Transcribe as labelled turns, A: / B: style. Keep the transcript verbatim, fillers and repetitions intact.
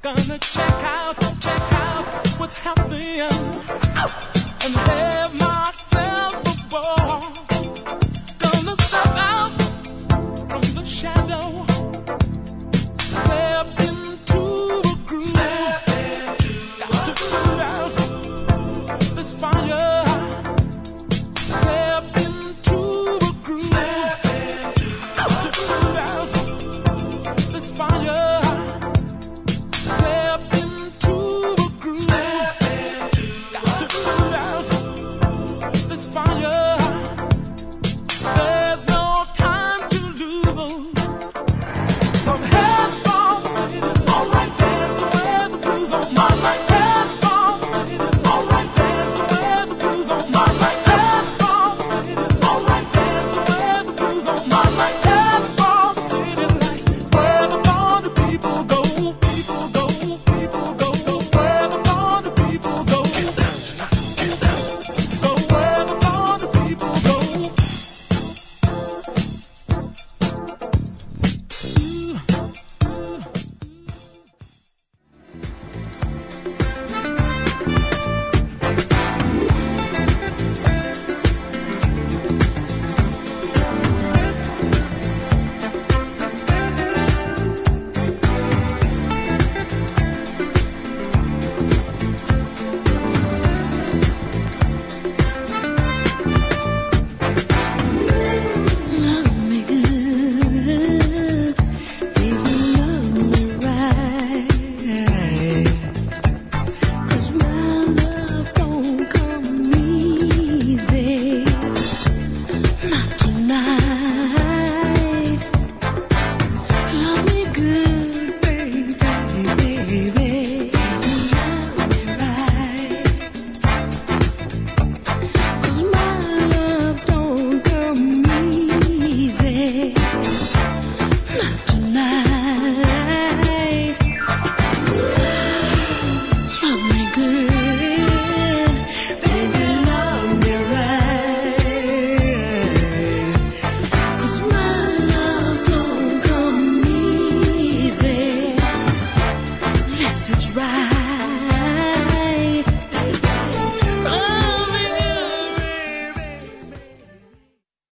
A: Gonna check out, check out what's happening and have myself a ball. Gonna step out from the shadow, step into the groove. Step into Got to put out this fire. Step into the groove. Step into Got to put out this fire. Step into the groove. Step into Got to put out this fire. There's no time to lose. Some head for the city. All right, dance away the blues on my life. Head for the city. All right, dance away the blues on my life. Head for the city. All right, dance away the blues on my life. Head for the city lights where the party people go.